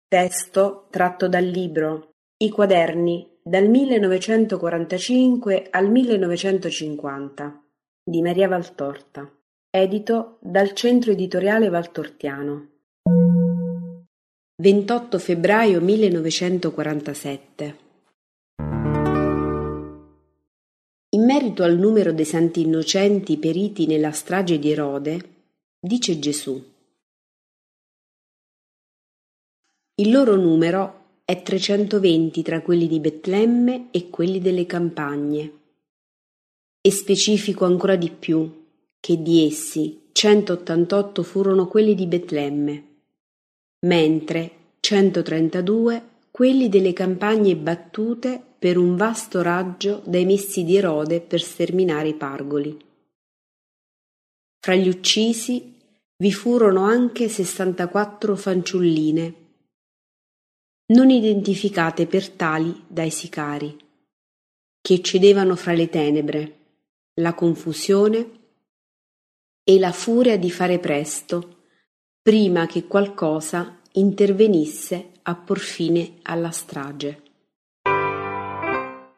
Testo tratto dal libro I quaderni dal 1945 al 1950 di Maria Valtorta, edito dal Centro Editoriale Valtortiano. 28 febbraio 1947. In merito al numero dei santi innocenti periti nella strage di Erode, dice Gesù: il loro numero è 320 tra quelli di Betlemme e quelli delle campagne. E specifico ancora di più che di essi 188 furono quelli di Betlemme, mentre 132 quelli delle campagne battute per un vasto raggio dai messi di Erode per sterminare i pargoli. Fra gli uccisi vi furono anche 64 fanciulline, non identificate per tali dai sicari, che cedevano fra le tenebre, la confusione e la furia di fare presto, prima che qualcosa intervenisse a por fine alla strage.